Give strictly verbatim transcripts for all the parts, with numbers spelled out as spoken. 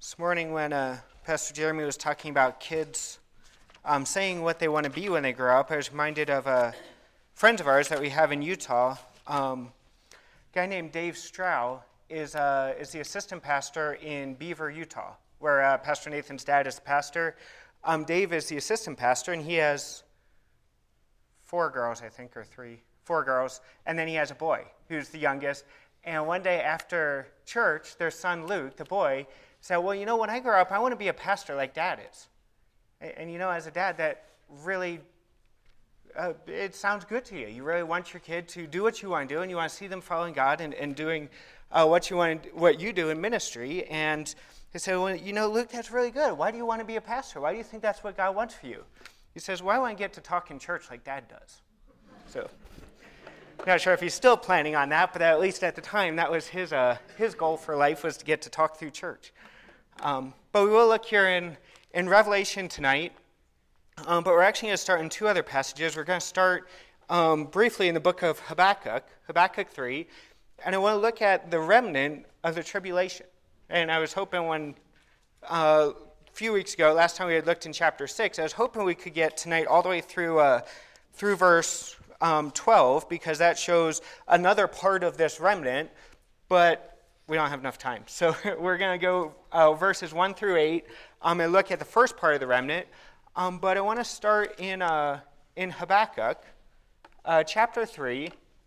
This morning when uh, Pastor Jeremy was talking about kids um, saying what they want to be when they grow up, I was reminded of a friend of ours that we have in Utah. Um, a guy named Dave Strow is, uh, is the assistant pastor in Beaver, Utah, where uh, Pastor Nathan's dad is the pastor. Um, Dave is the assistant pastor, and he has four girls, I think, or three, four girls, and then he has a boy who's the youngest. And one day after church, their son Luke, the boy, said, well, you know, when I grow up, I want to be a pastor like Dad is. And, and you know, as a dad, that really, uh, it sounds good to you. You really want your kid to do what you want to do, and you want to see them following God and, and doing uh, what you want, to, what you do in ministry. And he said, well, you know, Luke, that's really good. Why do you want to be a pastor? Why do you think that's what God wants for you? He says, well, I want to get to talk in church like Dad does. So, not sure if he's still planning on that, but at least at the time, that was his uh, his goal for life, was to get to talk through church. Um, but we will look here in, in Revelation tonight, um, but we're actually going to start in two other passages. We're going to start um, briefly in the book of Habakkuk, Habakkuk three, and I want to look at the remnant of the tribulation. And I was hoping when, uh, a few weeks ago, last time we had looked in chapter six, I was hoping we could get tonight all the way through uh, through verse um, twelve, because that shows another part of this remnant, but we don't have enough time. So we're going to go uh, verses one through eight um, and look at the first part of the remnant. Um, but I want to start in uh, in Habakkuk, uh, chapter three,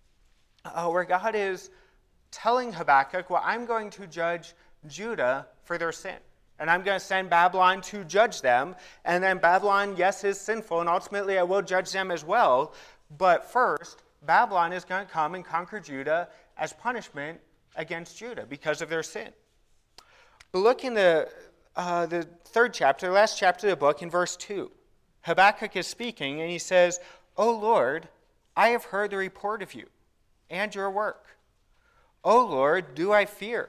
uh, where God is telling Habakkuk, well, I'm going to judge Judah for their sin. And I'm going to send Babylon to judge them. And then Babylon, yes, is sinful, and ultimately I will judge them as well. But first, Babylon is going to come and conquer Judah as punishment against Judah because of their sin. But look in the uh, the third chapter, the last chapter of the book, in verse two. Habakkuk is speaking, and he says, O Lord, I have heard the report of you and your work. O Lord, do I fear?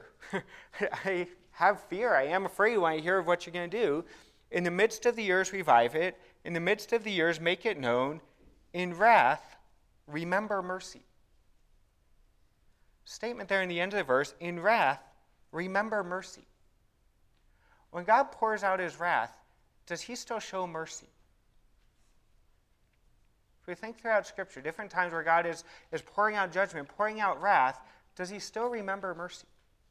I have fear. I am afraid when I hear of what you're going to do. In the midst of the years, revive it. In the midst of the years, make it known. In wrath, remember mercy. Statement there in the end of the verse, in wrath, remember mercy. When God pours out his wrath, does he still show mercy? If we think throughout Scripture, different times where God is, is pouring out judgment, pouring out wrath, does he still remember mercy?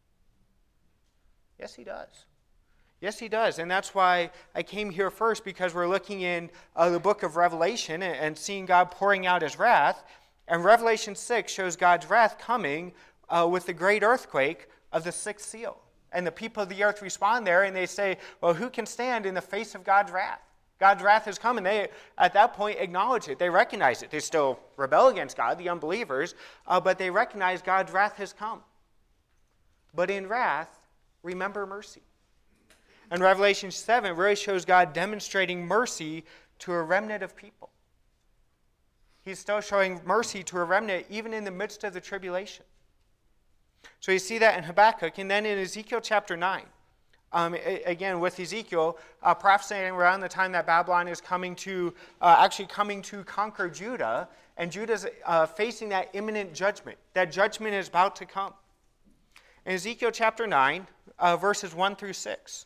Yes, he does. Yes, he does. And that's why I came here first, because we're looking in uh, the book of Revelation and, and seeing God pouring out his wrath. And Revelation six shows God's wrath coming uh, with the great earthquake of the sixth seal. And the people of the earth respond there, and they say, well, who can stand in the face of God's wrath? God's wrath has come, and they, at that point, acknowledge it. They recognize it. They still rebel against God, the unbelievers, uh, but they recognize God's wrath has come. But in wrath, remember mercy. And Revelation seven really shows God demonstrating mercy to a remnant of people. He's still showing mercy to a remnant even in the midst of the tribulation. So you see that in Habakkuk. And then in Ezekiel chapter nine, um, again with Ezekiel, uh, prophesying around the time that Babylon is coming to, uh, actually coming to conquer Judah, and Judah's uh, facing that imminent judgment. That judgment is about to come. In Ezekiel chapter nine, uh, verses one through six.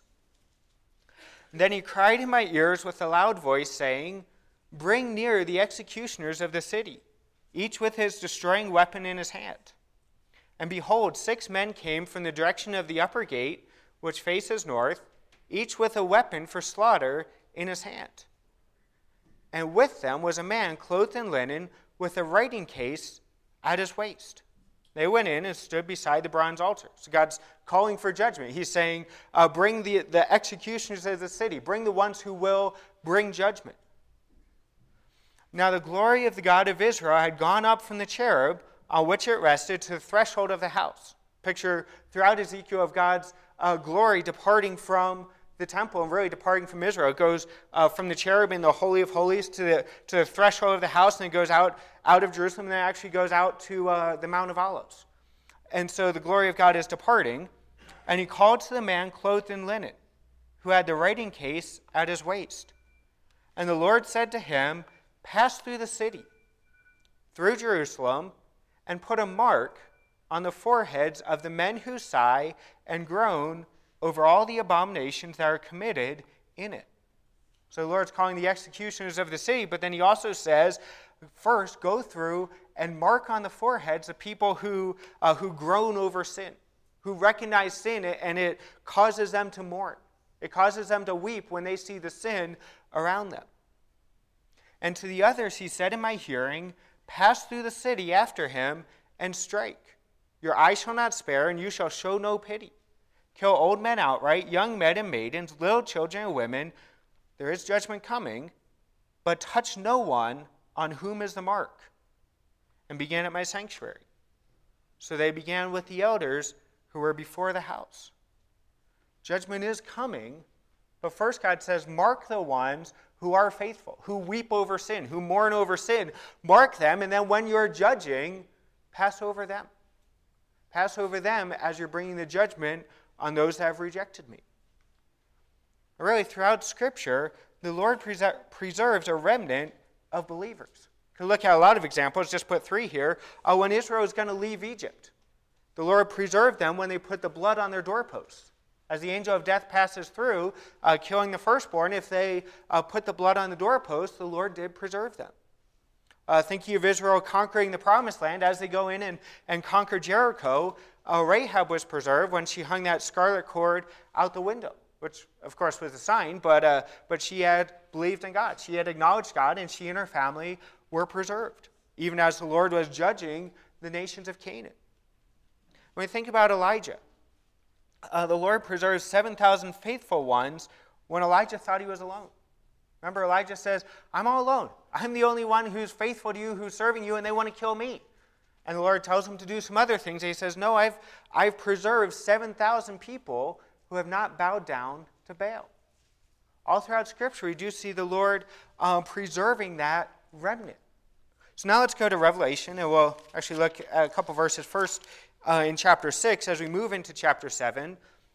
Then he cried in my ears with a loud voice, saying, bring near the executioners of the city, each with his destroying weapon in his hand. And behold, six men came from the direction of the upper gate, which faces north, each with a weapon for slaughter in his hand. And with them was a man clothed in linen, with a writing case at his waist. They went in and stood beside the bronze altar. So God's calling for judgment. He's saying, uh, bring the, the executioners of the city. Bring the ones who will bring judgment. Now the glory of the God of Israel had gone up from the cherub on which it rested to the threshold of the house. Picture throughout Ezekiel of God's uh, glory departing from the temple and really departing from Israel. It goes uh, from the cherub in the Holy of Holies to the, to the threshold of the house, and it goes out, out of Jerusalem, and then it actually goes out to uh, the Mount of Olives. And so the glory of God is departing, and he called to the man clothed in linen, who had the writing case at his waist. And the Lord said to him, pass through the city, through Jerusalem, and put a mark on the foreheads of the men who sigh and groan over all the abominations that are committed in it. So the Lord's calling the executioners of the city, but then he also says, first, go through and mark on the foreheads the people who, uh, who groan over sin, who recognize sin, and it causes them to mourn. It causes them to weep when they see the sin around them. And to the others he said in my hearing, pass through the city after him and strike. Your eye shall not spare, and you shall show no pity. Kill old men outright, young men and maidens, little children and women. There is judgment coming, but touch no one on whom is the mark. And began at my sanctuary. So they began with the elders who were before the house. Judgment is coming, but first God says, mark the ones who are faithful, who weep over sin, who mourn over sin. Mark them, and then when you're judging, pass over them. Pass over them as you're bringing the judgment on those that have rejected me. Really, throughout Scripture, the Lord preser- preserves a remnant of believers. You can look at a lot of examples, just put three here. Uh, when Israel was going to leave Egypt, the Lord preserved them when they put the blood on their doorposts. As the angel of death passes through, uh, killing the firstborn, if they uh, put the blood on the doorpost, the Lord did preserve them. Uh, thinking of Israel conquering the promised land, as they go in and, and conquer Jericho, uh, Rahab was preserved when she hung that scarlet cord out the window, which of course was a sign, but, uh, but she had believed in God. She had acknowledged God, and she and her family were preserved, even as the Lord was judging the nations of Canaan. When we think about Elijah, uh, the Lord preserves seven thousand faithful ones when Elijah thought he was alone. Remember, Elijah says, I'm all alone. I'm the only one who's faithful to you, who's serving you, and they want to kill me. And the Lord tells him to do some other things. And he says, no, I've, I've preserved seven thousand people who have not bowed down to Baal. All throughout Scripture, we do see the Lord um, preserving that remnant. So now let's go to Revelation, and we'll actually look at a couple verses first uh, in chapter six as we move into chapter seven.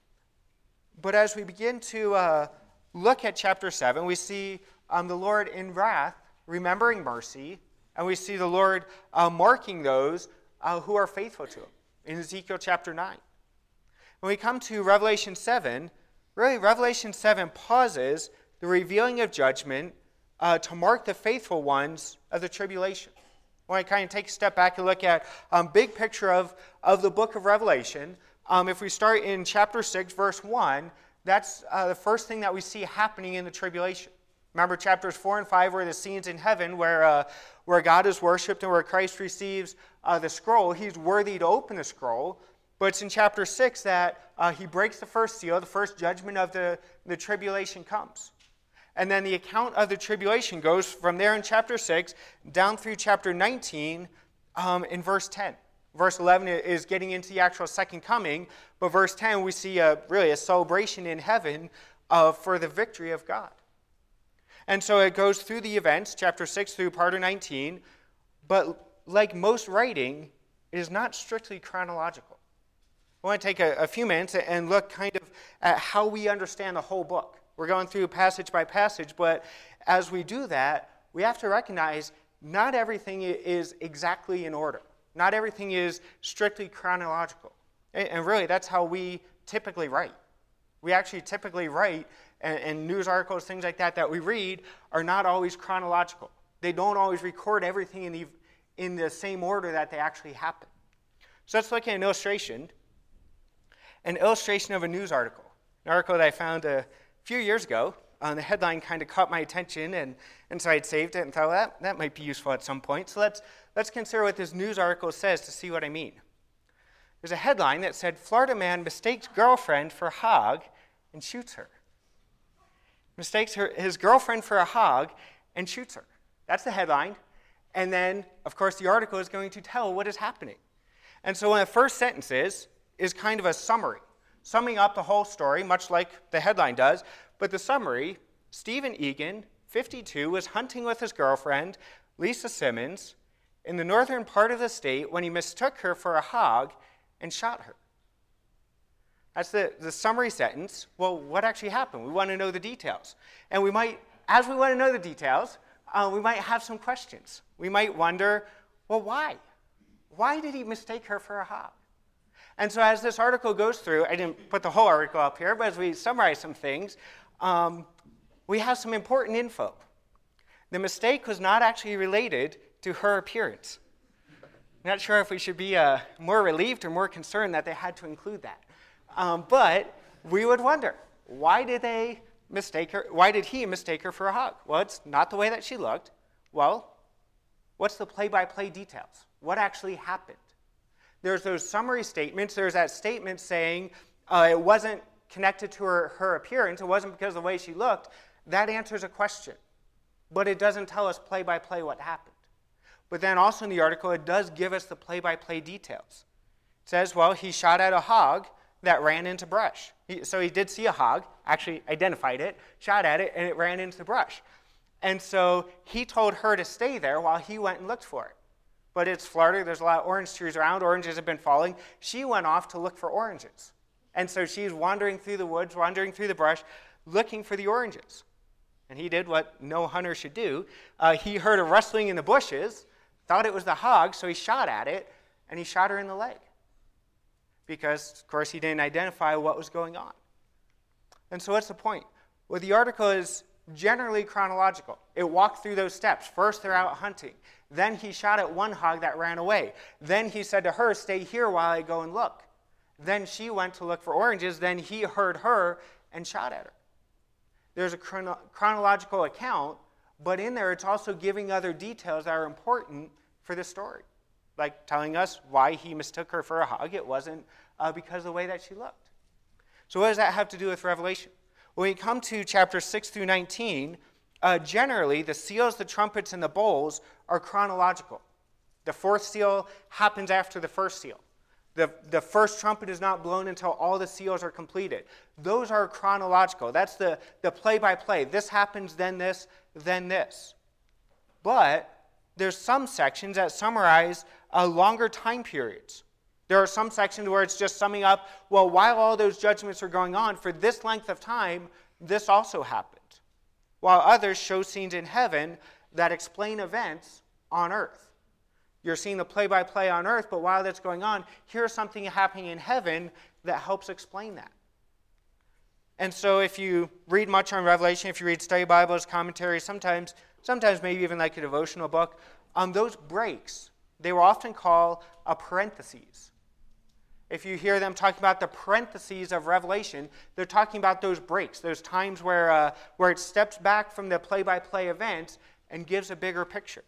But as we begin to uh, look at chapter seven, we see um, the Lord in wrath remembering mercy, and we see the Lord uh, marking those uh, who are faithful to him in Ezekiel chapter nine. When we come to Revelation seven, really Revelation seven pauses the revealing of judgment uh, to mark the faithful ones of the tribulation. When I kind of take a step back and look at a um, big picture of, of the book of Revelation, um, if we start in chapter six, verse one, that's uh, the first thing that we see happening in the tribulation. Remember, chapters four and five were the scenes in heaven where, uh, where God is worshipped and where Christ receives uh, the scroll. He's worthy to open the scroll. But it's in chapter six that uh, he breaks the first seal, the first judgment of the, the tribulation comes. And then the account of the tribulation goes from there in chapter six down through chapter nineteen um, in verse ten. Verse eleven is getting into the actual second coming, but verse ten we see a, really a celebration in heaven uh, for the victory of God. And so it goes through the events, chapter six through part of nineteen, but like most writing, it is not strictly chronological. I want to take a, a few minutes and look kind of at how we understand the whole book. We're going through passage by passage, but as we do that, we have to recognize not everything is exactly in order. Not everything is strictly chronological. And really, that's how we typically write. We actually typically write, and, and news articles, things like that, that we read are not always chronological. They don't always record everything in the, in the same order that they actually happen. So let's look at an illustration. An illustration of a news article. An article that I found a few years ago. Uh, the headline kind of caught my attention, and, and so I had saved it and thought, well, that, that might be useful at some point. So let's, let's consider what this news article says to see what I mean. There's a headline that said, Florida man mistakes girlfriend for hog and shoots her. Mistakes her, his girlfriend for a hog and shoots her. That's the headline. And then, of course, the article is going to tell what is happening. And so one of the first sentences is kind of a summary, summing up the whole story, much like the headline does. But the summary, Stephen Egan, fifty-two, was hunting with his girlfriend, Lisa Simmons, in the northern part of the state when he mistook her for a hog and shot her. That's the, the summary sentence. Well, what actually happened? We want to know the details. And we might, as we want to know the details, uh, we might have some questions. We might wonder, well, why? Why did he mistake her for a hog? And so as this article goes through, I didn't put the whole article up here, but as we summarize some things, um, we have some important info. The mistake was not actually related to her appearance. I'm not sure if we should be uh, more relieved or more concerned that they had to include that. Um, but we would wonder, why did they mistake her? Why did he mistake her for a hog? Well, it's not the way that she looked. Well, what's the play-by-play details? What actually happened? There's those summary statements. There's that statement saying uh, it wasn't connected to her, her appearance. It wasn't because of the way she looked. That answers a question. But it doesn't tell us play-by-play what happened. But then also in the article, it does give us the play-by-play details. It says, well, he shot at a hog that ran into brush. He, so he did see a hog, actually identified it, shot at it, and it ran into the brush. And so he told her to stay there while he went and looked for it. But it's Florida, there's a lot of orange trees around, oranges have been falling. She went off to look for oranges. And so she's wandering through the woods, wandering through the brush, looking for the oranges. And he did what no hunter should do. Uh, he heard a rustling in the bushes, thought it was the hog, so he shot at it, and he shot her in the leg. Because, of course, he didn't identify what was going on. And so what's the point? Well, the article is generally chronological. It walked through those steps. First, they're out hunting. Then he shot at one hog that ran away. Then he said to her, stay here while I go and look. Then she went to look for oranges. Then he heard her and shot at her. There's a chrono- chronological account, but in there it's also giving other details that are important for the story. Like telling us why he mistook her for a hog. It wasn't uh, because of the way that she looked. So what does that have to do with Revelation? When we come to chapters six through nineteen, uh, generally the seals, the trumpets, and the bowls are chronological. The fourth seal happens after the first seal. The, the first trumpet is not blown until all the seals are completed. Those are chronological. That's the, the play-by-play. This happens, then this, then this. But there's some sections that summarize uh, longer time periods. There are some sections where it's just summing up, well, while all those judgments are going on, for this length of time, this also happened. While others show scenes in heaven that explain events on earth. You're seeing the play-by-play on earth, but while that's going on, here's something happening in heaven that helps explain that. And so if you read much on Revelation, if you read study Bibles, commentaries, sometimes, sometimes maybe even like a devotional book, on those breaks, they will often call a parentheses. If you hear them talking about the parentheses of Revelation, they're talking about those breaks, those times where, uh, where it steps back from the play-by-play events and gives a bigger picture.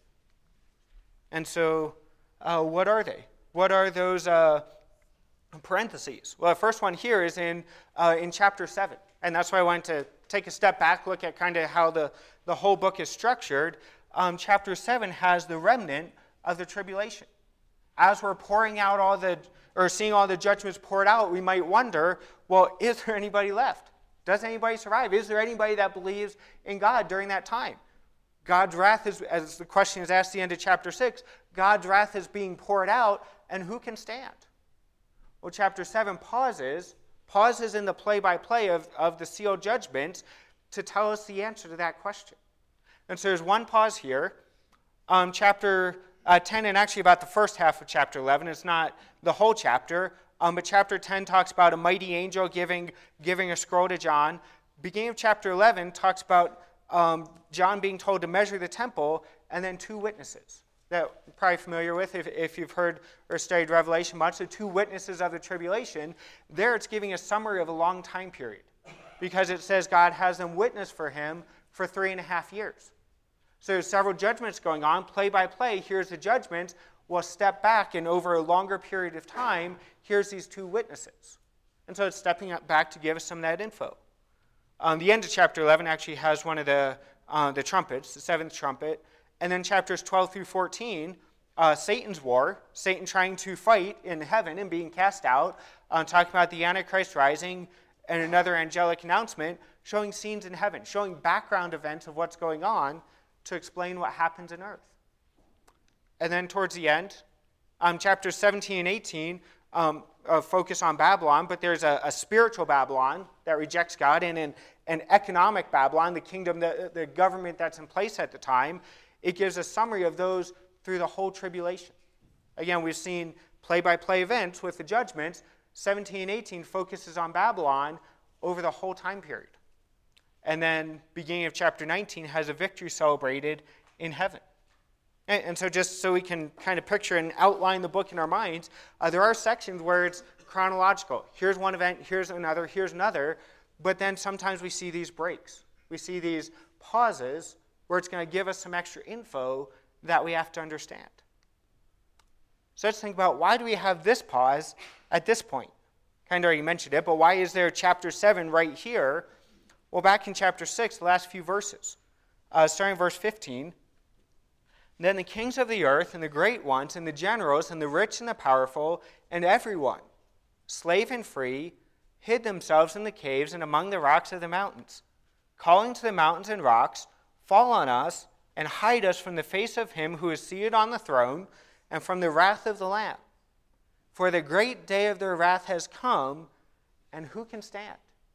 And so, uh, what are they? What are those uh, parentheses? Well, the first one here is in uh, in chapter seven. And that's why I wanted to take a step back, look at kind of how the, the whole book is structured. Um, chapter seven has the remnant of the tribulation. As we're pouring out all the, or seeing all the judgments poured out, we might wonder, well, is there anybody left? Does anybody survive? Is there anybody that believes in God during that time? God's wrath is, as the question is asked at the end of chapter six, God's wrath is being poured out, and who can stand? Well, chapter seven pauses, pauses in the play-by-play of, of the sealed judgments to tell us the answer to that question. And so there's one pause here. Um, chapter uh, ten, and actually about the first half of chapter eleven, it's not the whole chapter, um, but chapter ten talks about a mighty angel giving, giving a scroll to John. Beginning of chapter eleven talks about Um, John being told to measure the temple, and then two witnesses that you're probably familiar with if, if you've heard or studied Revelation much, the two witnesses of the tribulation. There it's giving a summary of a long time period because it says God has them witness for him for three and a half years. So there's several judgments going on, play by play. Here's the judgment. We'll step back, and over a longer period of time, here's these two witnesses. And so it's stepping back to give us some of that info. Um, the end of chapter eleven actually has one of the uh, the trumpets, the seventh trumpet. And then chapters twelve through fourteen, uh, Satan's war, Satan trying to fight in heaven and being cast out, uh, talking about the Antichrist rising, and another angelic announcement, showing scenes in heaven, showing background events of what's going on to explain what happens in earth. And then towards the end, um, chapters seventeen and eighteen, um, uh, focus on Babylon, but there's a, a spiritual Babylon that rejects God, and an, an economic Babylon, the kingdom, the, the government that's in place at the time. It gives a summary of those through the whole tribulation. Again, we've seen play-by-play events with the judgments. seventeen and eighteen focuses on Babylon over the whole time period. And then beginning of chapter nineteen has a victory celebrated in heaven. And, and so just so we can kind of picture and outline the book in our minds, uh, there are sections where it's chronological. Here's one event, here's another, here's another. But then sometimes we see these breaks. We see these pauses where it's going to give us some extra info that we have to understand. So let's think about, why do we have this pause at this point? Kind of already mentioned it, but why is there chapter seven right here? Well, back in chapter six, the last few verses, uh, starting verse fifteen, then the kings of the earth and the great ones and the generals and the rich and the powerful and everyone, slave and free, hid themselves in the caves and among the rocks of the mountains, calling to the mountains and rocks, fall on us and hide us from the face of him who is seated on the throne and from the wrath of the Lamb. For the great day of their wrath has come, and who can stand?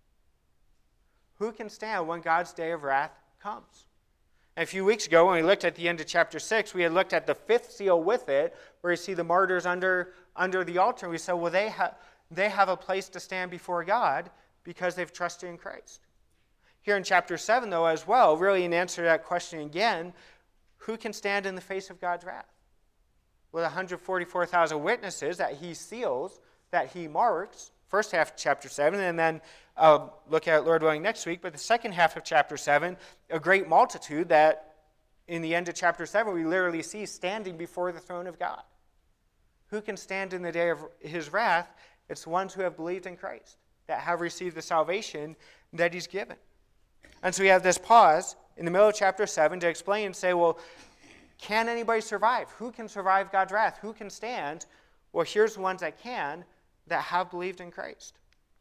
Who can stand when God's day of wrath comes? And a few weeks ago, when we looked at the end of chapter six, we had looked at the fifth seal with it, where you see the martyrs under, under the altar. And we said, well, they, ha- they have a place to stand before God because they've trusted in Christ. Here in chapter seven, though, as well, really in answer to that question again, who can stand in the face of God's wrath? Well, one hundred forty-four thousand witnesses that he seals, that he marks, first half of chapter seven, and then uh, look at it, Lord willing, next week. But the second half of chapter seven, a great multitude that in the end of chapter seven, we literally see standing before the throne of God. Who can stand in the day of his wrath? It's the ones who have believed in Christ, that have received the salvation that he's given. And so we have this pause in the middle of chapter seven to explain and say, well, can anybody survive? Who can survive God's wrath? Who can stand? Well, here's the ones that can, that have believed in Christ.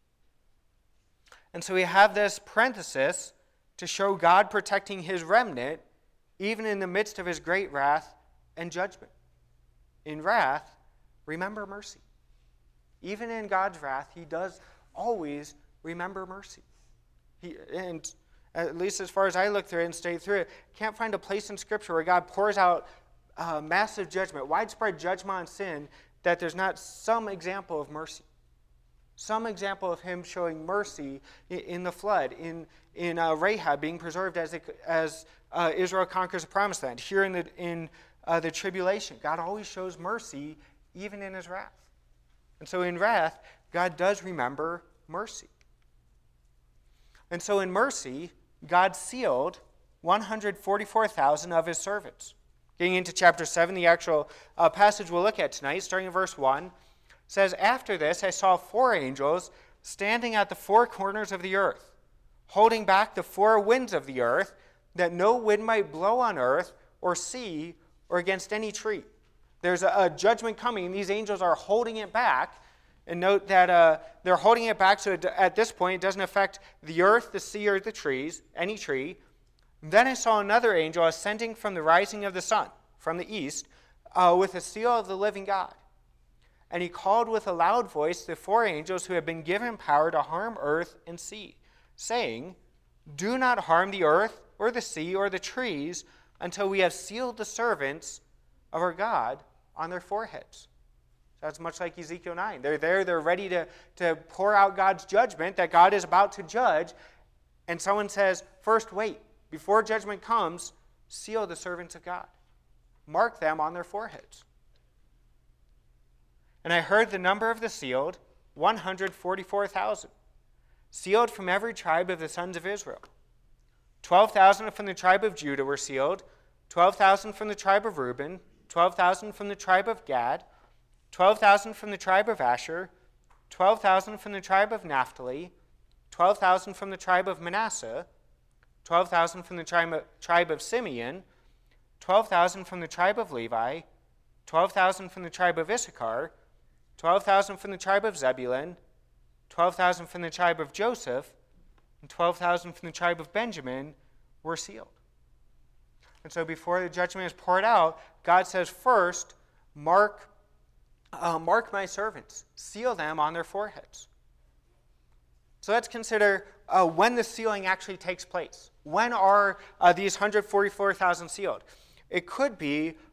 And so we have this parenthesis to show God protecting his remnant even in the midst of his great wrath and judgment. In wrath, remember mercy. Even in God's wrath, he does always remember mercy. He, and at least as far as I look through it and stay through it, can't find a place in Scripture where God pours out uh, massive judgment, widespread judgment on sin, that there's not some example of mercy. Some example of him showing mercy in, in the flood, in, in uh, Rahab being preserved as, it, as uh, Israel conquers the promised land. Here in the, in, uh, the tribulation, God always shows mercy even in his wrath. And so in wrath, God does remember mercy. And so in mercy, God sealed one hundred forty-four thousand of his servants. Getting into chapter seven, the actual uh, passage we'll look at tonight, starting in verse one, says, after this I saw four angels standing at the four corners of the earth, holding back the four winds of the earth, that no wind might blow on earth or sea or against any tree. There's a, a judgment coming, and these angels are holding it back. And note that uh, they're holding it back so it, at this point it doesn't affect the earth, the sea, or the trees, any tree. Then I saw another angel ascending from the rising of the sun, from the east, uh, with a seal of the living God. And he called with a loud voice the four angels who had been given power to harm earth and sea, saying, do not harm the earth or the sea or the trees until we have sealed the servants of our God on their foreheads. That's much like Ezekiel nine. They're there, they're ready to, to pour out God's judgment that God is about to judge. And someone says, first wait, before judgment comes, seal the servants of God. Mark them on their foreheads. And I heard the number of the sealed, one hundred forty-four thousand, sealed from every tribe of the sons of Israel. twelve thousand from the tribe of Judah were sealed, twelve thousand from the tribe of Reuben, twelve thousand from the tribe of Gad, twelve thousand from the tribe of Asher, twelve thousand from the tribe of Naphtali, twelve thousand from the tribe of Manasseh, twelve thousand from the tribe of, tribe of Simeon, twelve thousand from the tribe of Levi, twelve thousand from the tribe of Issachar, twelve thousand from the tribe of Zebulun, twelve thousand from the tribe of Joseph, and twelve thousand from the tribe of Benjamin were sealed. And so before the judgment is poured out, God says, first, mark, uh, mark my servants. Seal them on their foreheads. So let's consider uh, when the sealing actually takes place. When are uh, these one hundred forty-four thousand sealed? It could be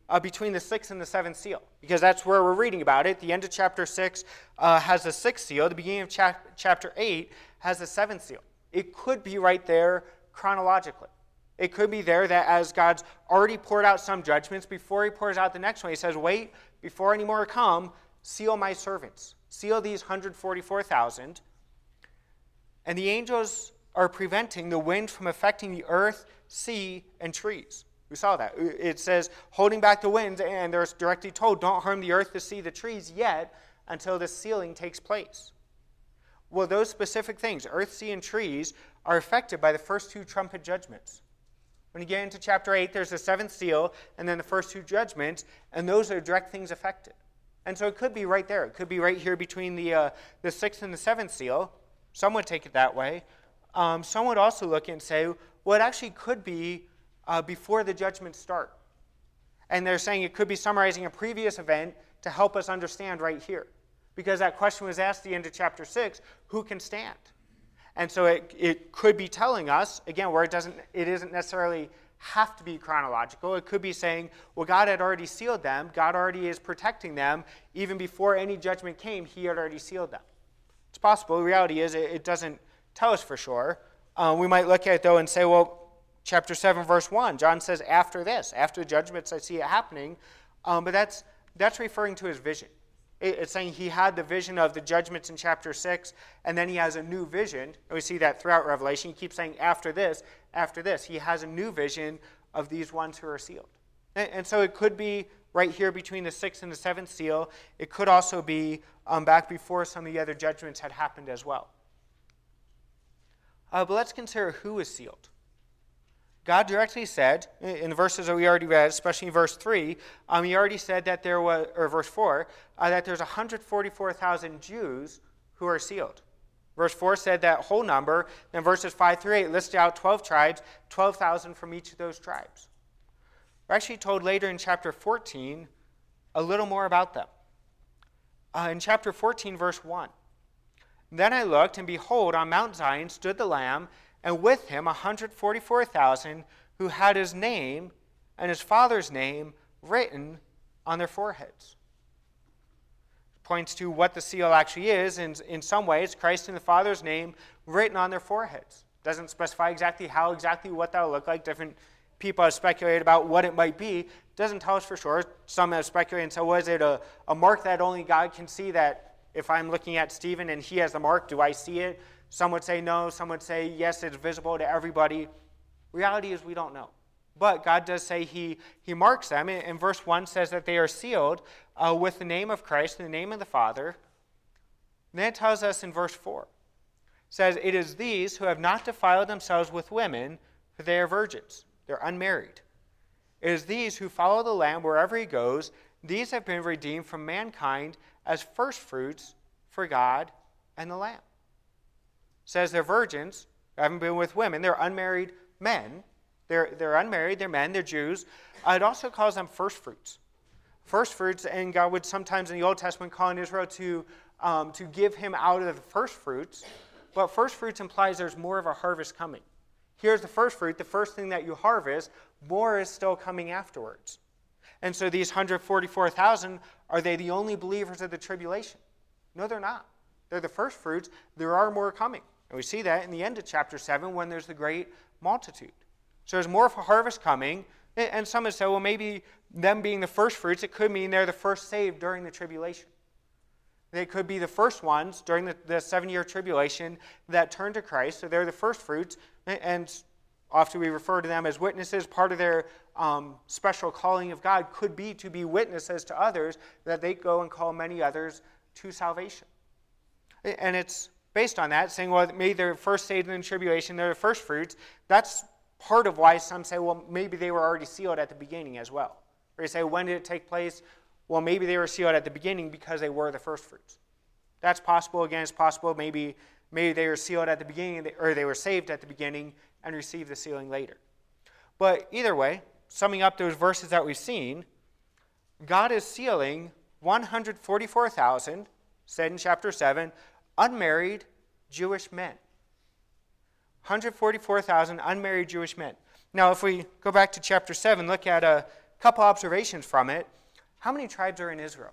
uh, between the sixth and the seventh seal, because that's where we're reading about it. The end of chapter six uh, has the sixth seal. The beginning of chap- chapter eight has the seventh seal. It could be right there chronologically. It could be there that as God's already poured out some judgments, before he pours out the next one, he says, wait, before any more come, seal my servants. Seal these one hundred forty-four thousand. And the angels are preventing the wind from affecting the earth, sea, and trees. We saw that. It says, holding back the winds, and they're directly told, don't harm the earth, the sea, the trees yet until the sealing takes place. Well, those specific things, earth, sea, and trees, are affected by the first two trumpet judgments. When you get into chapter eight, there's the seventh seal, and then the first two judgments, and those are direct things affected. And so it could be right there. It could be right here between the uh, the sixth and the seventh seal. Some would take it that way. Um, some would also look and say, well, it actually could be uh, before the judgments start. And they're saying it could be summarizing a previous event to help us understand right here. Because that question was asked at the end of chapter six, who can stand? And so it, it could be telling us, again, where it doesn't, it isn't necessarily have to be chronological. It could be saying, well, God had already sealed them. God already is protecting them. Even before any judgment came, he had already sealed them. It's possible. The reality is it, it doesn't tell us for sure. Uh, we might look at it, though, and say, well, chapter seven, verse one, John says, after this, after the judgments, I see it happening. Um, but that's that's referring to his vision. It's saying he had the vision of the judgments in chapter six, and then he has a new vision. And we see that throughout Revelation. He keeps saying, after this, after this. He has a new vision of these ones who are sealed. And, and so it could be right here between the sixth and the seventh seal. It could also be um, back before some of the other judgments had happened as well. Uh, but let's consider who is sealed. God directly said, in the verses that we already read, especially verse three, um, he already said that there was, or verse four, uh, that there's one hundred forty-four thousand Jews who are sealed. Verse four said that whole number. Then verses five through eight listed out twelve tribes, twelve thousand from each of those tribes. We're actually told later in chapter fourteen a little more about them. Uh, in chapter fourteen, verse one, then I looked, and behold, on Mount Zion stood the Lamb, and with him one hundred forty-four thousand who had his name and his father's name written on their foreheads. It points to what the seal actually is. In, in some ways, Christ and the Father's name written on their foreheads. Doesn't specify exactly how, exactly what that will look like. Different people have speculated about what it might be. Doesn't tell us for sure. Some have speculated and said, was it a, a mark that only God can see, that if I'm looking at Stephen and he has the mark, do I see it? Some would say no. Some would say, yes, it's visible to everybody. Reality is we don't know. But God does say he, he marks them. And verse one says that they are sealed uh, with the name of Christ and the name of the Father. And then it tells us in verse four, it says, it is these who have not defiled themselves with women, for they are virgins. They're unmarried. It is these who follow the Lamb wherever he goes. These have been redeemed from mankind as firstfruits for God and the Lamb. Says they're virgins, they haven't been with women, they're unmarried men. They're, they're unmarried, they're men, they're Jews. Uh, it also calls them firstfruits. Firstfruits, and God would sometimes in the Old Testament call in Israel to, um, to give him out of the firstfruits. But firstfruits implies there's more of a harvest coming. Here's the first fruit, the first thing that you harvest, more is still coming afterwards. And so these one hundred forty-four thousand, are they the only believers of the tribulation? No, they're not. They're the first fruits. There are more coming. And we see that in the end of chapter seven when there's the great multitude. So there's more of a harvest coming. And some have said, well, maybe them being the first fruits, it could mean they're the first saved during the tribulation. They could be the first ones during the, the seven-year tribulation that turn to Christ. So they're the first fruits. And often we refer to them as witnesses. Part of their um, special calling of God could be to be witnesses to others, that they go and call many others to salvation. And it's based on that, saying, well, maybe they're first saved in the tribulation, they're the first fruits. That's part of why some say, well, maybe they were already sealed at the beginning as well. Or you say, when did it take place? Well, maybe they were sealed at the beginning because they were the first fruits. That's possible. Again, it's possible maybe maybe they were sealed at the beginning, or they were saved at the beginning and received the sealing later. But either way, summing up those verses that we've seen, God is sealing one hundred forty-four thousand, said in chapter seven, unmarried Jewish men. one hundred forty-four thousand unmarried Jewish men. Now, if we go back to chapter seven, look at uh, couple observations from it. How many tribes are in Israel?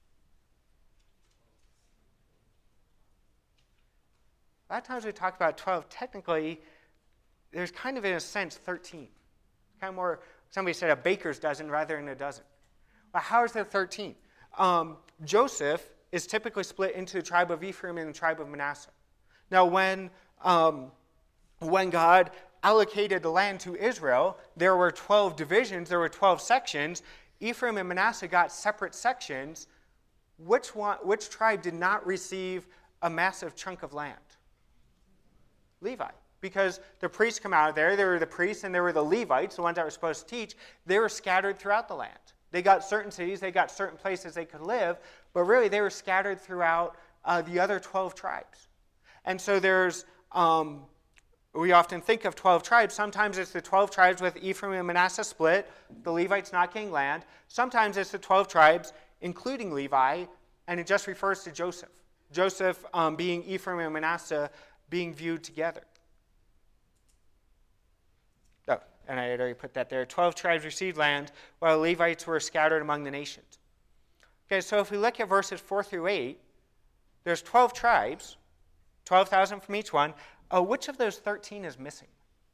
A lot of times we talk about twelve. Technically, there's kind of, in a sense, thirteen. Kind of more, somebody said a baker's dozen rather than a dozen. Well, how is there thirteen? Um, Joseph is typically split into the tribe of Ephraim and the tribe of Manasseh. Now, when, um, when God allocated the land to Israel, there were twelve divisions, there were twelve sections. Ephraim and Manasseh got separate sections. Which one, which tribe did not receive a massive chunk of land? Levi. Because the priests come out of there, there were the priests and there were the Levites, the ones that were supposed to teach. They were scattered throughout the land. They got certain cities, they got certain places they could live, but really they were scattered throughout uh, the other twelve tribes. And so there's, um, we often think of twelve tribes. Sometimes it's the twelve tribes with Ephraim and Manasseh split, the Levites not getting land. Sometimes it's the twelve tribes, including Levi, and it just refers to Joseph. Joseph um, being Ephraim and Manasseh being viewed together. Oh, and I had already put that there. Twelve tribes received land, while the Levites were scattered among the nations. Okay, so if we look at verses four through eight, there's twelve tribes, twelve thousand from each one. Uh, which of those thirteen is missing?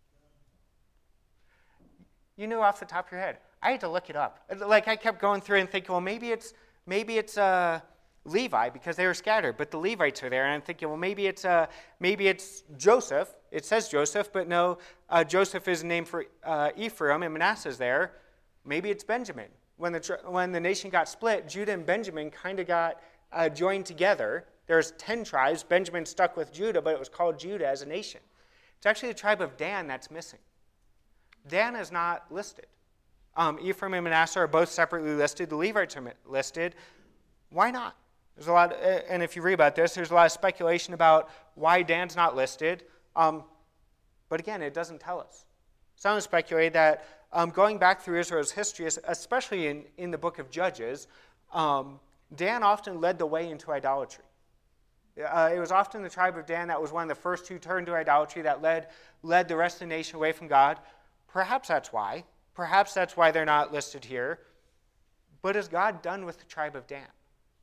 You knew off the top of your head. I had to look it up. Like, I kept going through and thinking, well, maybe it's maybe it's uh, Levi because they were scattered, but the Levites are there. And I'm thinking, well, maybe it's uh, maybe it's Joseph. It says Joseph, but no, uh, Joseph is a name for uh, Ephraim, and Manasseh's there. Maybe it's Benjamin. When the when the nation got split, Judah and Benjamin kind of got uh, joined together. There's ten tribes. Benjamin stuck with Judah, but it was called Judah as a nation. It's actually the tribe of Dan that's missing. Dan is not listed. Um, Ephraim and Manasseh are both separately listed. The Levites are listed. Why not? There's a lot, of, and if you read about this, there's a lot of speculation about why Dan's not listed. Um, but again, it doesn't tell us. Some speculate that um, going back through Israel's history, especially in, in the book of Judges, um, Dan often led the way into idolatry. Uh, it was often the tribe of Dan that was one of the first who turned to idolatry, that led, led the rest of the nation away from God. Perhaps that's why. Perhaps that's why they're not listed here. But is God done with the tribe of Dan?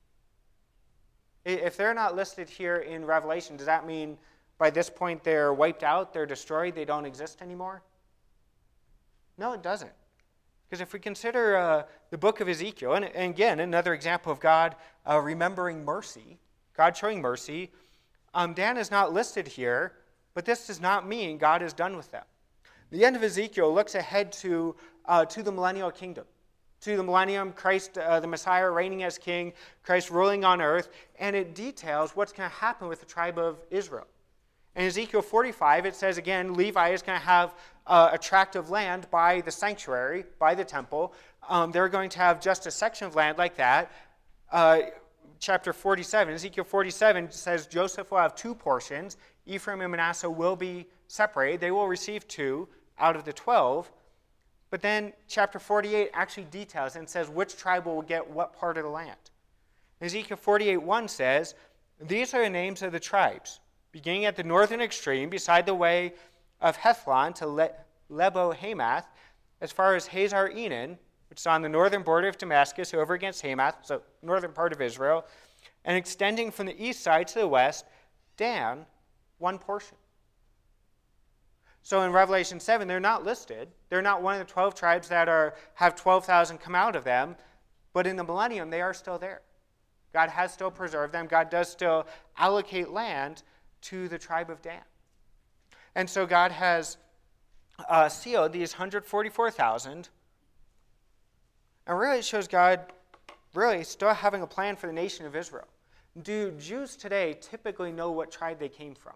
If they're not listed here in Revelation, does that mean by this point they're wiped out, they're destroyed, they don't exist anymore? No, it doesn't. Because if we consider uh, the book of Ezekiel, and, and again, another example of God uh, remembering mercy, God showing mercy, um, Dan is not listed here, but this does not mean God is done with them. The end of Ezekiel looks ahead to, uh, to the millennial kingdom, to the millennium, Christ, uh, the Messiah reigning as king, Christ ruling on earth, and it details what's going to happen with the tribe of Israel. In Ezekiel forty-five, it says again, Levi is going to have uh, a tract of land by the sanctuary, by the temple. Um, they're going to have just a section of land like that. Uh, chapter forty-seven, Ezekiel forty-seven says Joseph will have two portions. Ephraim and Manasseh will be separated. They will receive two out of the twelve. But then chapter forty-eight actually details and says which tribe will get what part of the land. Ezekiel forty-eight one says, these are the names of the tribes, beginning at the northern extreme, beside the way of Hethlon to Le- Lebo-Hamath, as far as Hazar-Enan, which is on the northern border of Damascus, over against Hamath, so northern part of Israel, and extending from the east side to the west, Dan, one portion. So in Revelation seven, they're not listed. They're not one of the twelve tribes that are have twelve thousand come out of them, but in the millennium, they are still there. God has still preserved them. God does still allocate land to the tribe of Dan. And so God has uh, sealed these one hundred forty-four thousand. And really it shows God really still having a plan for the nation of Israel. Do Jews today typically know what tribe they came from?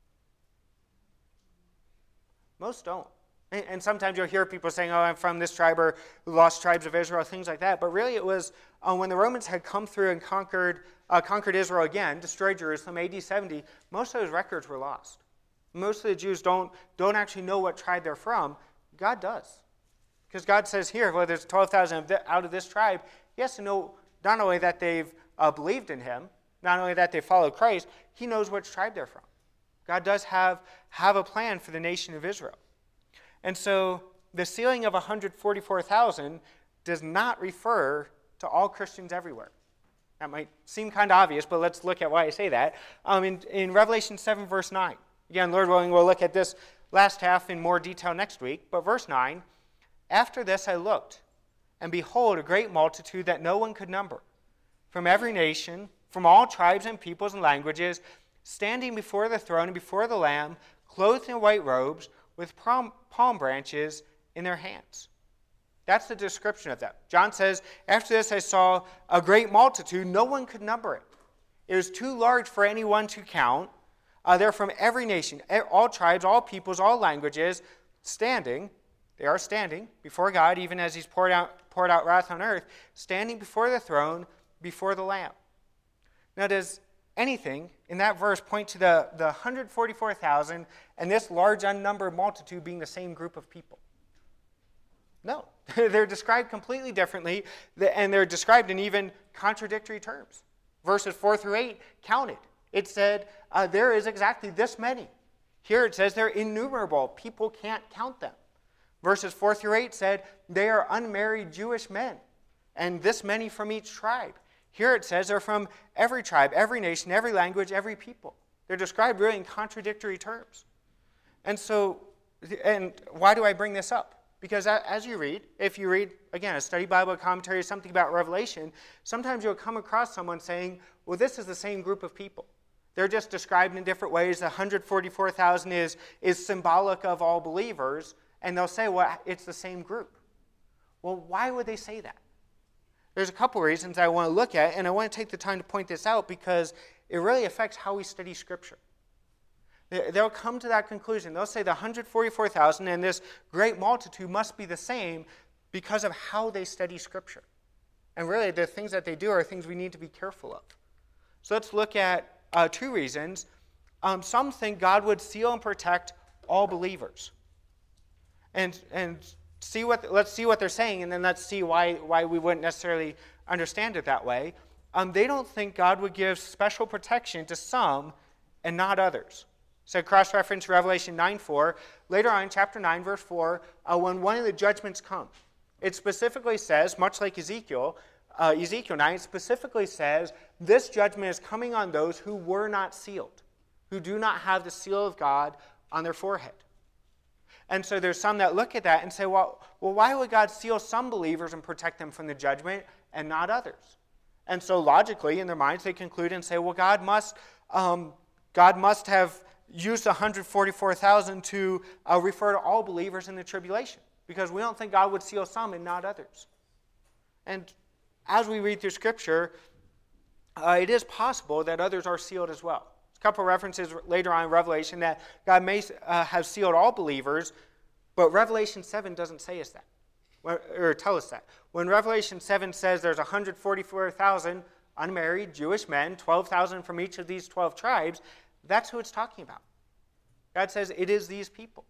Most don't. And, and sometimes you'll hear people saying, oh, I'm from this tribe or the lost tribes of Israel, things like that. But really it was uh, when the Romans had come through and conquered, uh, conquered Israel again, destroyed Jerusalem, A D seventy, most of those records were lost. Most of the Jews don't, don't actually know what tribe they're from. God does. Because God says here, well, there's twelve thousand out of this tribe. He has to know not only that they've uh, believed in him, not only that they follow Christ, he knows which tribe they're from. God does have, have a plan for the nation of Israel. And so the sealing of one hundred forty-four thousand does not refer to all Christians everywhere. That might seem kind of obvious, but let's look at why I say that. Um, in, in Revelation seven, verse nine, again, Lord willing, we'll look at this last half in more detail next week, but verse nine, after this I looked, and behold, a great multitude that no one could number, from every nation, from all tribes and peoples and languages, standing before the throne and before the Lamb, clothed in white robes, with palm, palm branches in their hands. That's the description of them. John says, after this I saw a great multitude, no one could number it. It was too large for anyone to count. Uh, they're from every nation, all tribes, all peoples, all languages, standing, they are standing before God, even as he's poured out, poured out wrath on earth, standing before the throne, before the Lamb. Now, does anything in that verse point to the, the one hundred forty-four thousand and this large unnumbered multitude being the same group of people? No. They're described completely differently, and they're described in even contradictory terms. Verses four through eight counted. It said, uh, there is exactly this many. Here it says they're innumerable. People can't count them. Verses four through eight said, they are unmarried Jewish men, and this many from each tribe. Here it says they're from every tribe, every nation, every language, every people. They're described really in contradictory terms. And so, and why do I bring this up? Because as you read, if you read, again, a study Bible commentary, something about Revelation, sometimes you'll come across someone saying, well, this is the same group of people. They're just described in different ways. The one hundred forty-four thousand is, is symbolic of all believers, and they'll say, well, it's the same group. Well, why would they say that? There's a couple reasons I want to look at, and I want to take the time to point this out because it really affects how we study Scripture. They'll come to that conclusion. They'll say the one hundred forty-four thousand and this great multitude must be the same because of how they study Scripture. And really, the things that they do are things we need to be careful of. So let's look at uh, two reasons. Um, some think God would seal and protect all believers. And and see what let's see what they're saying, and then let's see why, why we wouldn't necessarily understand it that way. Um, they don't think God would give special protection to some and not others. So cross-reference Revelation nine four. Later on in chapter nine, verse four, uh, when one of the judgments come, it specifically says, much like Ezekiel, uh, Ezekiel nine, it specifically says, this judgment is coming on those who were not sealed, who do not have the seal of God on their forehead. And so there's some that look at that and say, well, well, why would God seal some believers and protect them from the judgment and not others? And so logically, in their minds, they conclude and say, well, God must, um, God must have used one hundred forty-four thousand to uh, refer to all believers in the tribulation, because we don't think God would seal some and not others. And as we read through Scripture, uh, it is possible that others are sealed as well. A couple of references later on in Revelation that God may uh, have sealed all believers, but Revelation seven doesn't say us that, or, or tell us that. When Revelation seven says there's one hundred forty-four thousand unmarried Jewish men, twelve thousand from each of these twelve tribes, that's who it's talking about. God says it is these people.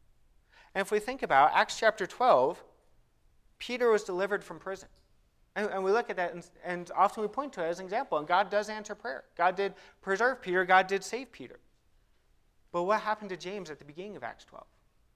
And if we think about Acts chapter twelve, Peter was delivered from prison. And, and we look at that, and, and often we point to it as an example. And God does answer prayer. God did preserve Peter. God did save Peter. But what happened to James at the beginning of Acts twelve?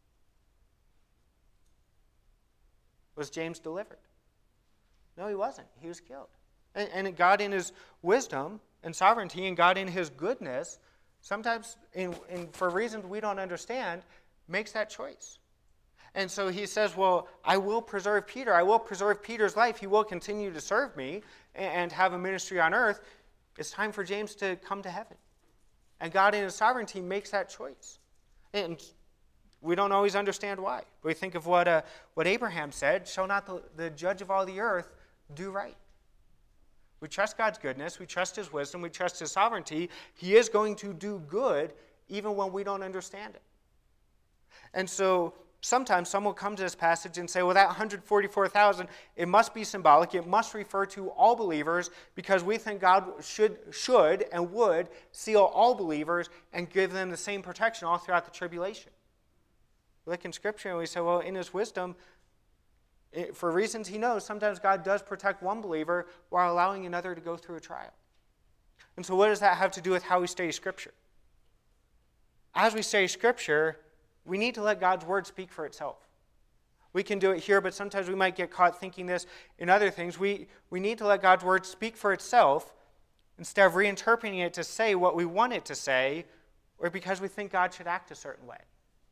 Was James delivered? No, he wasn't. He was killed. And, and God in his wisdom and sovereignty, and God in his goodness, sometimes in, in, for reasons we don't understand, makes that choice. And so he says, well, I will preserve Peter. I will preserve Peter's life. He will continue to serve me and have a ministry on earth. It's time for James to come to heaven. And God in his sovereignty makes that choice. And we don't always understand why. But we think of what, uh, what Abraham said, shall not the, the judge of all the earth do right? We trust God's goodness. We trust his wisdom. We trust his sovereignty. He is going to do good even when we don't understand it. And so sometimes some will come to this passage and say, well, that one hundred forty-four thousand, it must be symbolic. It must refer to all believers because we think God should, should and would seal all believers and give them the same protection all throughout the tribulation. We look in Scripture and we say, well, in his wisdom, it, for reasons he knows, sometimes God does protect one believer while allowing another to go through a trial. And so what does that have to do with how we study Scripture? As we study Scripture, we need to let God's word speak for itself. We can do it here, but sometimes we might get caught thinking this in other things. We, we need to let God's word speak for itself instead of reinterpreting it to say what we want it to say, or because we think God should act a certain way.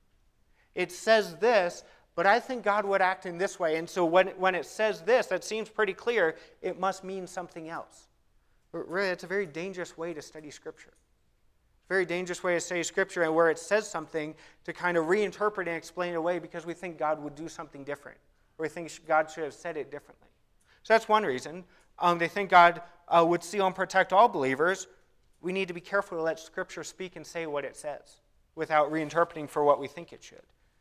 It says this, but I think God would act in this way, and so when, when it says this, that seems pretty clear, it must mean something else. But really, it's a very dangerous way to study Scripture. Very dangerous way to study Scripture, and where it says something to kind of reinterpret and explain it away because we think God would do something different, or we think God should have said it differently. So that's one reason. Um, they think God uh, would seal and protect all believers. We need to be careful to let Scripture speak and say what it says without reinterpreting for what we think it should.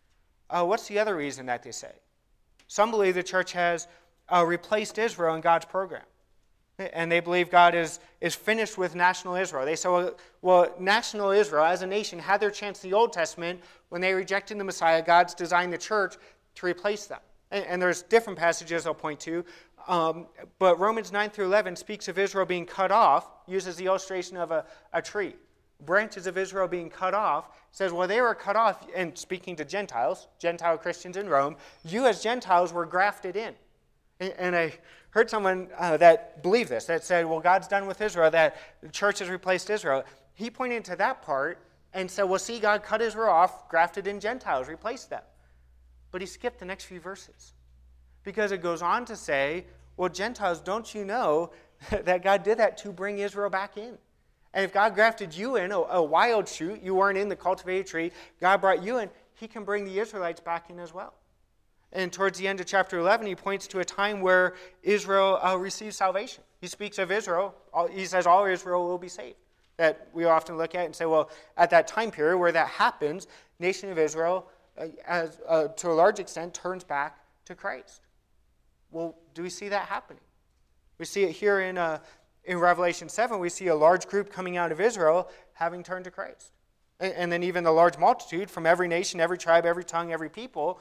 Uh, what's the other reason that they say? Some believe the church has uh, replaced Israel in God's program. And they believe God is, is finished with national Israel. They say, well, well, national Israel as a nation had their chance in the Old Testament when they rejected the Messiah. God's designed the church to replace them. And, and there's different passages I'll point to. Um, but Romans nine through eleven speaks of Israel being cut off, uses the illustration of a, a tree. Branches of Israel being cut off, says, well, they were cut off, and speaking to Gentiles, Gentile Christians in Rome, you as Gentiles were grafted in. And, and I heard someone uh, that believed this, that said, well, God's done with Israel, that the church has replaced Israel. He pointed to that part and said, well, see, God cut Israel off, grafted in Gentiles, replaced them. But he skipped the next few verses. Because it goes on to say, well, Gentiles, don't you know that God did that to bring Israel back in? And if God grafted you in, a, a wild shoot, you weren't in the cultivated tree, God brought you in, he can bring the Israelites back in as well. And towards the end of chapter eleven, he points to a time where Israel uh, receives salvation. He speaks of Israel. All, he says all Israel will be saved. That we often look at and say, well, at that time period where that happens, nation of Israel, uh, as, uh, to a large extent, turns back to Christ. Well, do we see that happening? We see it here in, uh, in Revelation seven. We see a large group coming out of Israel having turned to Christ. And, and then even the large multitude from every nation, every tribe, every tongue, every people.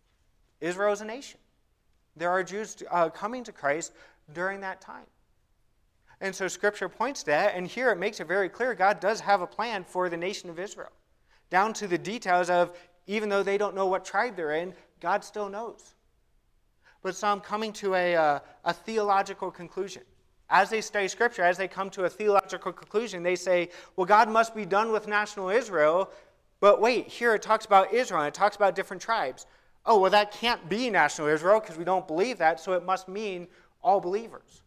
Israel is a nation. There are Jews uh, coming to Christ during that time. And so Scripture points to that, and here it makes it very clear God does have a plan for the nation of Israel. Down to the details of, even though they don't know what tribe they're in, God still knows. But some coming to a, uh, a theological conclusion. As they study Scripture, as they come to a theological conclusion, they say, well, God must be done with national Israel, but wait, here it talks about Israel, and it talks about different tribes. Oh, well, that can't be national Israel because we don't believe that, so it must mean all believers.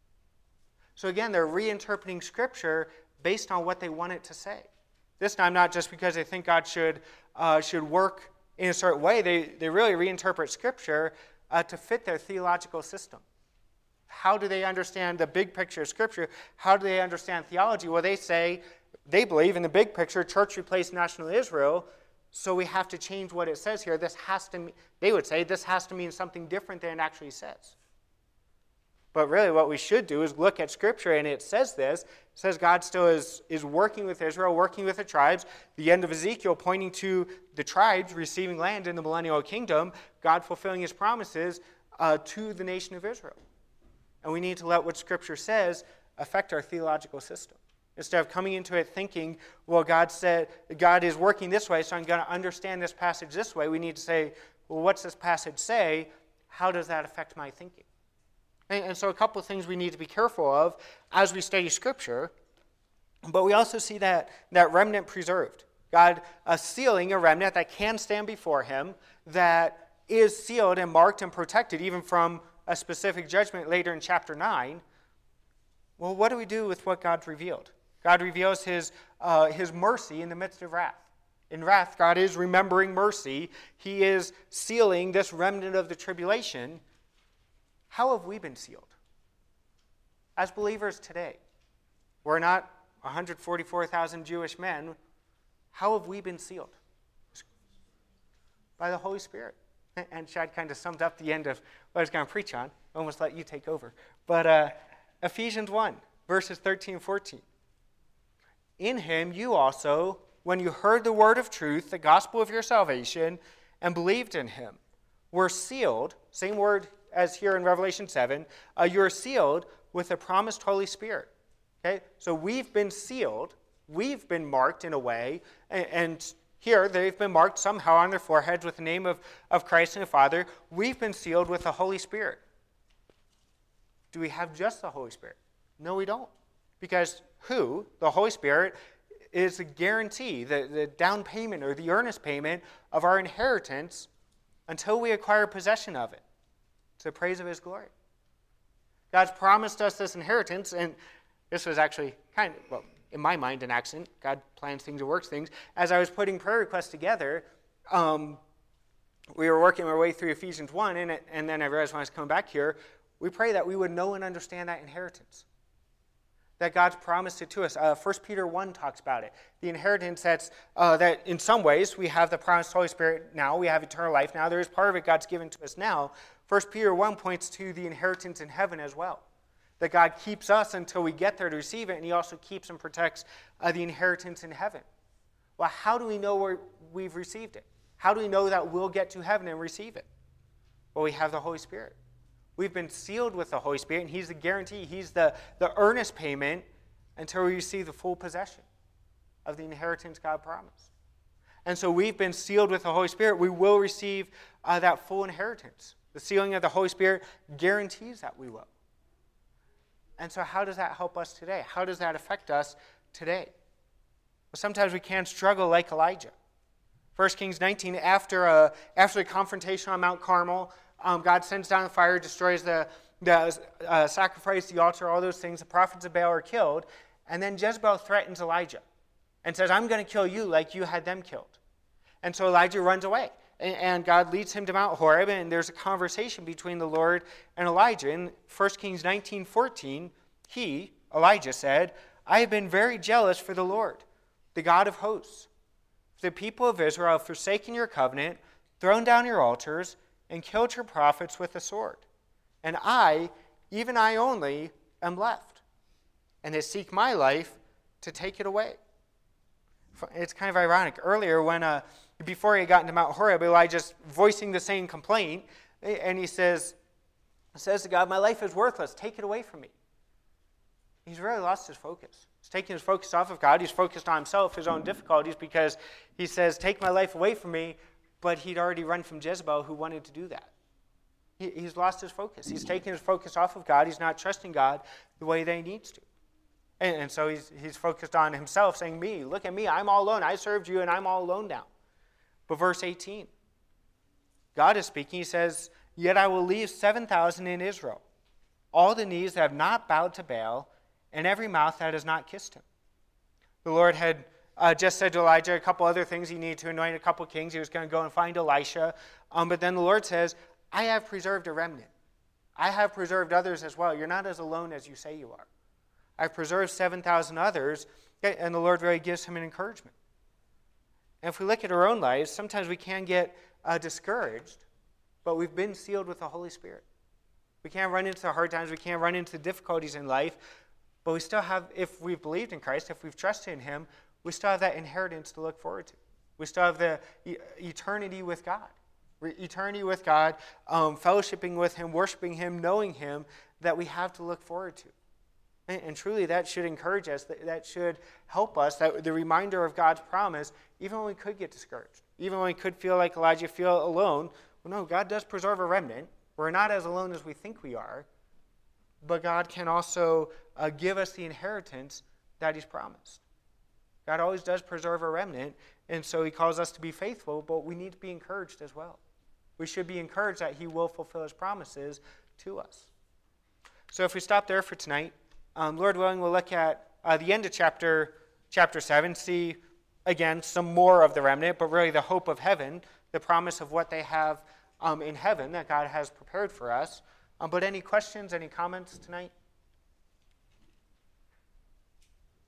So again, they're reinterpreting Scripture based on what they want it to say. This time, not just because they think God should uh, should work in a certain way. They, they really reinterpret Scripture uh, to fit their theological system. How do they understand the big picture of Scripture? How do they understand theology? Well, they say, they believe in the big picture, church replaced national Israel, so we have to change what it says here. This has to, they would say, this has to mean something different than it actually says. But really what we should do is look at Scripture, and it says this. It says God still is, is working with Israel, working with the tribes. The end of Ezekiel pointing to the tribes receiving land in the millennial kingdom, God fulfilling his promises uh, to the nation of Israel. And we need to let what Scripture says affect our theological system. Instead of coming into it thinking, well, God said, God is working this way, so I'm going to understand this passage this way, we need to say, well, what's this passage say? How does that affect my thinking? And, and so a couple of things we need to be careful of as we study Scripture, but we also see that, that remnant preserved. God uh, sealing a remnant that can stand before him, that is sealed and marked and protected even from a specific judgment later in chapter nine. Well, what do we do with what God's revealed? God reveals his, uh, his mercy in the midst of wrath. In wrath, God is remembering mercy. He is sealing this remnant of the tribulation. How have we been sealed? As believers today, we're not one hundred forty-four thousand Jewish men. How have we been sealed? By the Holy Spirit. And Chad kind of summed up the end of what I was going to preach on. I almost let you take over. But uh, Ephesians one, verses thirteen and fourteen. In him you also, when you heard the word of truth, the gospel of your salvation, and believed in him, were sealed, same word as here in Revelation seven, uh, you are sealed with the promised Holy Spirit. Okay? So we've been sealed, we've been marked in a way, and, and Here, they've been marked somehow on their foreheads with the name of, of Christ and the Father. We've been sealed with the Holy Spirit. Do we have just the Holy Spirit? No, we don't. Because who, the Holy Spirit, is the guarantee, the, the down payment or the earnest payment of our inheritance until we acquire possession of it, to the praise of his glory. God's promised us this inheritance, and this was actually kind of, well, in my mind, an accident. God plans things and works things. As I was putting prayer requests together, um, we were working our way through Ephesians one, and, it, and then I realized when I was coming back here, we pray that we would know and understand that inheritance, that God's promised it to us. Uh, First Peter one talks about it. The inheritance that's, uh, that in some ways we have the promised Holy Spirit now. We have eternal life now. There is part of it God's given to us now. First Peter one points to the inheritance in heaven as well, that God keeps us until we get there to receive it, and he also keeps and protects uh, the inheritance in heaven. Well, how do we know we're, we've received it? How do we know that we'll get to heaven and receive it? Well, we have the Holy Spirit. We've been sealed with the Holy Spirit, and he's the guarantee. He's the, the earnest payment until we receive the full possession of the inheritance God promised. And so we've been sealed with the Holy Spirit. We will receive uh, that full inheritance. The sealing of the Holy Spirit guarantees that we will. And so how does that help us today? How does that affect us today? Well, sometimes we can struggle like Elijah. First Kings nineteen, after, uh, after the confrontation on Mount Carmel, Um, God sends down the fire, destroys the, the uh, sacrifice, the altar, all those things. The prophets of Baal are killed. And then Jezebel threatens Elijah and says, I'm going to kill you like you had them killed. And so Elijah runs away. And, and God leads him to Mount Horeb, and there's a conversation between the Lord and Elijah. In First Kings nineteen fourteen, he, Elijah, said, I have been very jealous for the Lord, the God of hosts. For the people of Israel have forsaken your covenant, thrown down your altars, and killed your prophets with the sword. And I, even I only, am left. And they seek my life to take it away. It's kind of ironic. Earlier, when uh, before he got into Mount Horeb, Elijah's voicing the same complaint, and he says, says to God, my life is worthless. Take it away from me. He's really lost his focus. He's taking his focus off of God. He's focused on himself, his own difficulties, because he says, take my life away from me. But he'd already run from Jezebel, who wanted to do that. He, he's lost his focus. He's taken his focus off of God. He's not trusting God the way that he needs to. And, and so he's, he's focused on himself, saying, me, look at me, I'm all alone. I served you, and I'm all alone now. But verse eighteen, God is speaking. He says, yet I will leave seven thousand in Israel, all the knees that have not bowed to Baal, and every mouth that has not kissed him. The Lord had Uh, just said to Elijah a couple other things. He needed to anoint a couple kings. He was going to go and find Elisha. Um, but then the Lord says, I have preserved a remnant. I have preserved others as well. You're not as alone as you say you are. I've preserved seven thousand others. And the Lord really gives him an encouragement. And if we look at our own lives, sometimes we can get uh, discouraged, but we've been sealed with the Holy Spirit. We can't run into the hard times. We can't run into the difficulties in life. But we still have, if we've believed in Christ, if we've trusted in him, we still have that inheritance to look forward to. We still have the e- eternity with God. Re- eternity with God, um, fellowshipping with him, worshiping him, knowing him, that we have to look forward to. And, and truly that should encourage us, that, that should help us, that the reminder of God's promise, even when we could get discouraged, even when we could feel like Elijah, feel alone. Well, no, God does preserve a remnant. We're not as alone as we think we are, but God can also uh, give us the inheritance that he's promised. God always does preserve a remnant, and so he calls us to be faithful, but we need to be encouraged as well. We should be encouraged that he will fulfill his promises to us. So if we stop there for tonight, um, Lord willing, we'll look at uh, the end of chapter, chapter seven, see, again, some more of the remnant, but really the hope of heaven, the promise of what they have um, in heaven that God has prepared for us. Um, but any questions, any comments tonight?